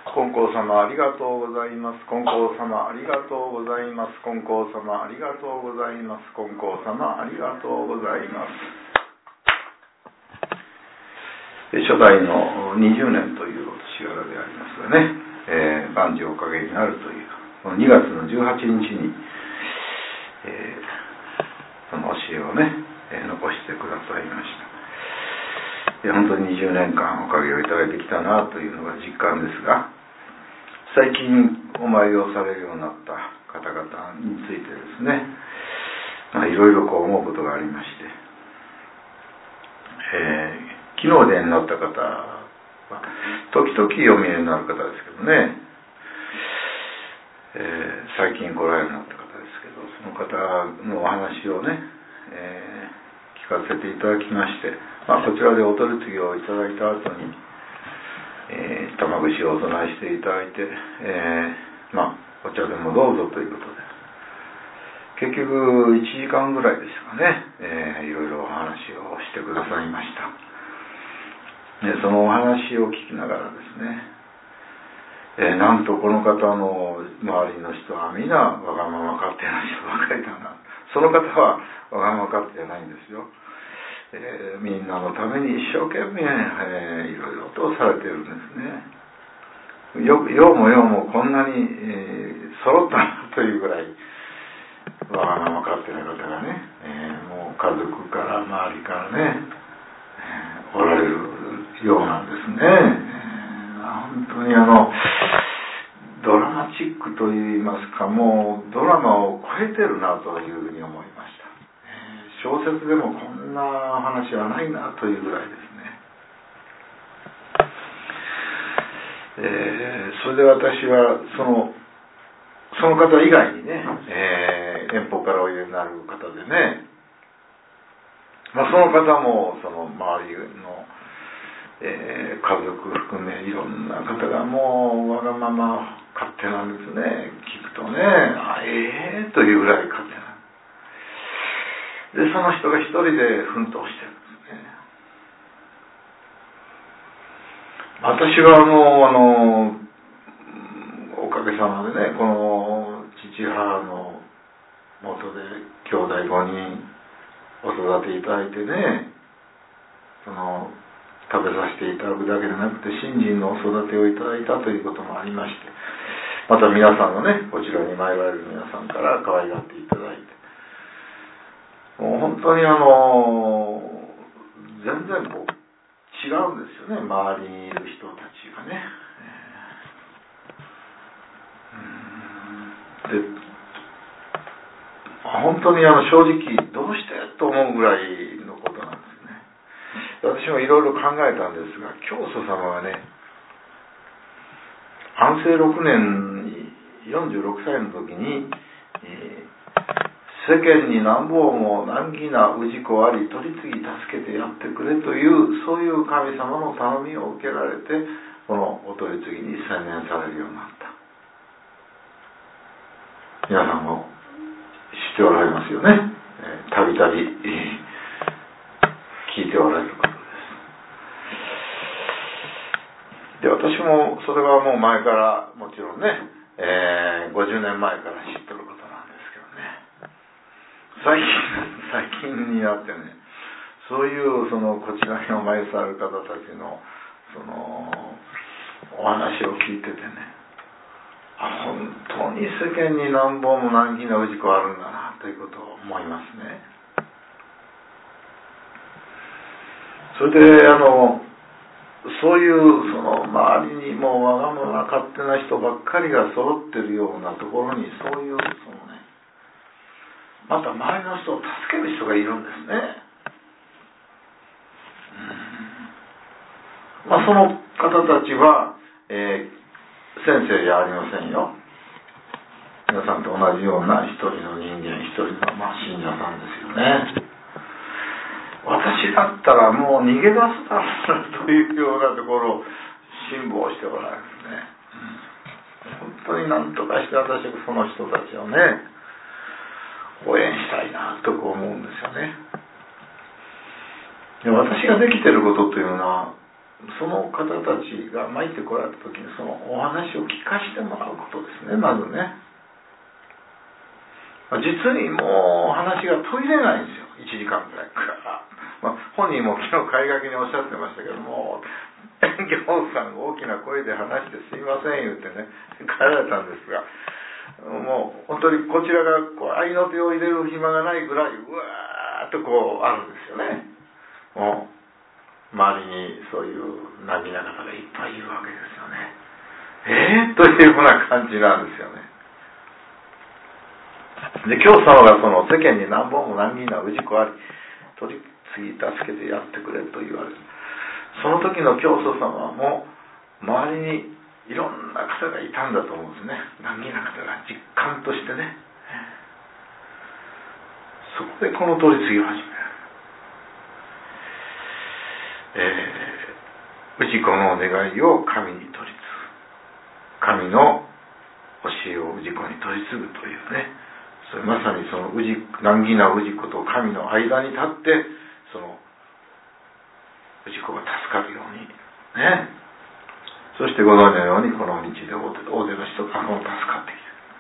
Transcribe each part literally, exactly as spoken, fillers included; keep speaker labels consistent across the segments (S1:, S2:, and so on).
S1: 金光様ありがとうございます。金光様ありがとうございます。金光様ありがとうございます。金光様ありがとうございます。初代のにじゅうねんというお年柄でありますがね、えー、万事おかげになるというこのにがつのじゅうはちにちに、えー、その教えをね、えー、残してくださいました。本当ににじゅうねんかんおかげをいただいてきたなというのが実感ですが、最近お参りをされるようになった方々についてですね、まあ、いろいろこう思うことがありまして、えー、昨日でになった方は時々お見えになる方ですけどね、えー、最近来られるようになった方ですけど、その方のお話をね、えー、聞かせていただきまして、まあ、こちらでお取り次ぎをいただいた後に、えー、玉串をお供えしていただいて、えー、まあお茶でもどうぞということで、結局いちじかんぐらいですかね、えー、いろいろお話をしてくださいました。でそのお話を聞きながらですね、えー、なんとこの方の周りの人はみんなわがまま勝手な人ばかりだな。その方はわがまま勝手じゃないんですよ。えー、みんなのために一生懸命、えー、いろいろとされているんですね。よようもようもこんなに、えー、揃ったなというぐらいわがまま勝手な方がね、えー、もう家族から周りからね、えー、おられるようなんですね。えー、本当にあのドラマチックといいますか、もうドラマを超えてるなというふうに思いました。小説でもこんな話はないなというぐらいですね。えー、それで私はそのその方以外にね、えー、遠方からおいでになる方でね、まあ、その方もその周りの、えー、家族含めいろんな方がもうわがまま勝手なんですね。聞くとね、あええー、というぐらい勝手な。でその人が一人で奮闘してるんですね。私はもうあのおかげさまでね、この父母の元で兄弟ごにんお育ていただいてね、その食べさせていただくだけでなくて信心のお育てをいただいたということもありまして、また皆さんのね、こちらに参られる皆さんから可愛がっていただいて、もう本当にあの全然こう違うんですよね、周りにいる人たちがね。で本当にあの正直どうしてと思うぐらいのことなんですね。私もいろいろ考えたんですが、教祖様はね、安政ろくねんによんじゅうろくさいの時に、えー世間になんぼも難儀な氏子あり取り次ぎ助けてやってくれというそういう神様の頼みを受けられて、このお取り次ぎに専念されるようになった。皆さんも知っておられますよね。たびたび聞いておられることです。で私もそれはもう前からもちろんね、えー、ごじゅうねんまえから知ってることなんですけどね、最近最近になってね、そういうそのこちらにお参りされる方たちのそのお話を聞いててね、あ、本当に世間に何本も難儀な氏子あるんだなということを思いますね。それであのそういうその周りにもうわがまま勝手な人ばっかりが揃ってるようなところに、そういうそのね、また周りの人を助ける人がいるんですね。うん、まあ、その方たちは、えー、先生じゃありませんよ。皆さんと同じような一人の人間、一人の、まあ、信者さんですよね。私だったらもう逃げ出すだろうなというようなところを辛抱しておられるんですね。本当に何とかして私はその人たちをね、応援したいなと思うんですよね。で私ができていることというのは、 その方たちが参ってこられた時にそのお話を聞かせてもらうことですね。まずね、実にもう話が途切れないんですよ。いちじかんぐらいから、まあ、本人も昨日会掛けにおっしゃってましたけども、行さんが大きな声で話してすいません言ってね帰られたんですが、もう本当にこちらがこう合いの手を入れる暇がないぐらいうわーっとこうあるんですよね。もう周りにそういう難儀な方がいっぱいいるわけですよね。えーというような感じなんですよね。で、教祖様がその世間に何本も難儀な氏子あり、取り次ぎ助けてやってくれと言われる。その時の教祖様も周りにいろんな方がいたんだと思うんですね。難儀な方が実感としてね。そこでこの取り次ぎを始める。えー、氏子の願いを神に取り次ぐ。神の教えを氏子に取り継ぐというね。それまさにその氏難儀な氏子と神の間に立ってその氏子が助かるようにね。そしてご存知のようにこの道で大勢の人がもう助かって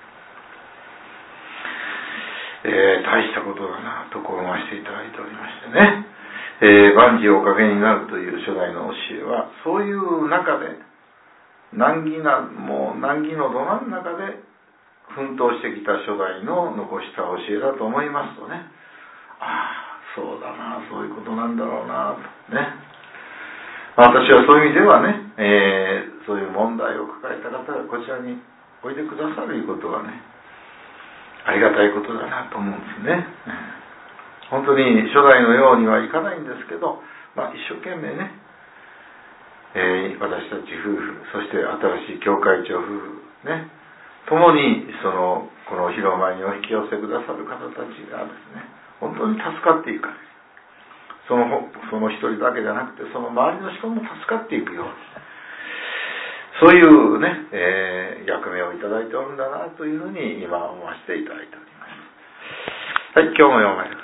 S1: きて、えー、大したことだなとこう思わせていただいておりましてね。えー、万事おかげになるという初代の教えはそういう中で難儀なもう難儀のど真ん中で奮闘してきた初代の残した教えだと思いますとね、ああそうだな、そういうことなんだろうなとね。私はそういう意味ではね、えー、そういう問題を抱えた方がこちらにおいでくださるいうことはね、ありがたいことだなと思うんですね。本当に初代のようにはいかないんですけど、まあ、一生懸命ね、えー、私たち夫婦、そして新しい教会長夫婦ね、共にそのこの広間にお引き寄せくださる方たちがですね、本当に助かっていく。そのその一人だけじゃなくて、その周りの人も助かっていくように、そういうね、えー、役目をいただいておるんだなというふうに今思わせていただいております。はい、今日も読まれる。